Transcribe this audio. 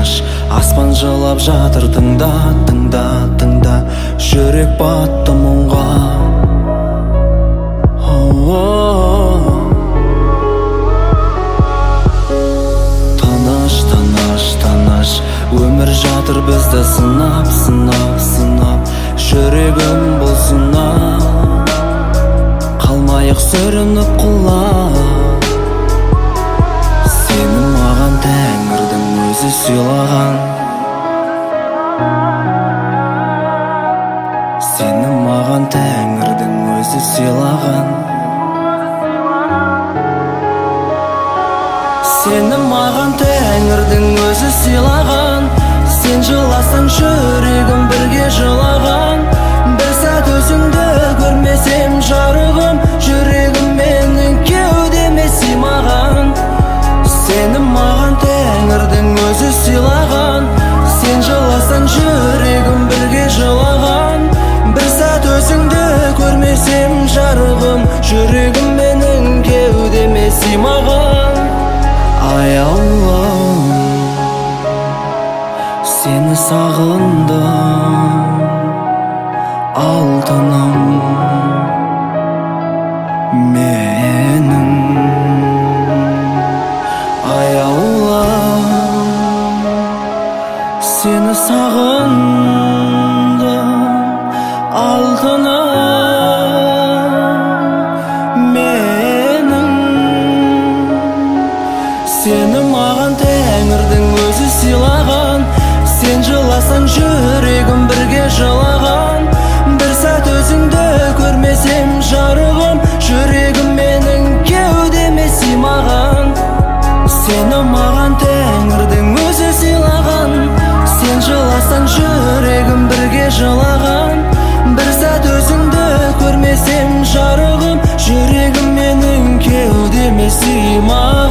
тыныш, аспан жылап жатыр. Тыңда, тыңда, тыңда, жүрек батты мұңға. Тыныш, тыныш, тыныш, өмір жатыр бізді сынап, сынап, сынап. Жүрегім бұл сынап, қалмайық сүрініп құлап. Сені маған Тәңірдің өзі сыйлаған. Сені маған Тәңірдің өзі сыйлаған. Сені маған Тәңірдің өзі сыйлаған. Сен жыласаң жүрегім бірге жылаған. Бір сәт өзіңді көрмесем жарығым, жүрегім менің кеудеме сыймаған. Сені маған Тәңірдің өзі сыйлаған. Сен жыласаң жүрегім бірге жылаған. Бір сәт өзіңді көрмесем жарығым, жүрегім менің кеудеме сыймаған. Ай Аллам, сені сағындым, алтыным менің. Ай Аллам, сені сағындым, алтыным менің. Сені маған Тәңірдің өзі сыйлаған. Сен жыласаң жүрегім бірге жылаған. Бір сәт өзіңді көрмесем жарығым, жүрегім менің кеудеме сыймаған. Сені маған Тәңірдің өзі сыйлаған. Сен жыласаң жүрегім бірге жылаған. Бір сәт өзіңді көрмесем жарығым, жүрегім менің кеудеме сыймаған.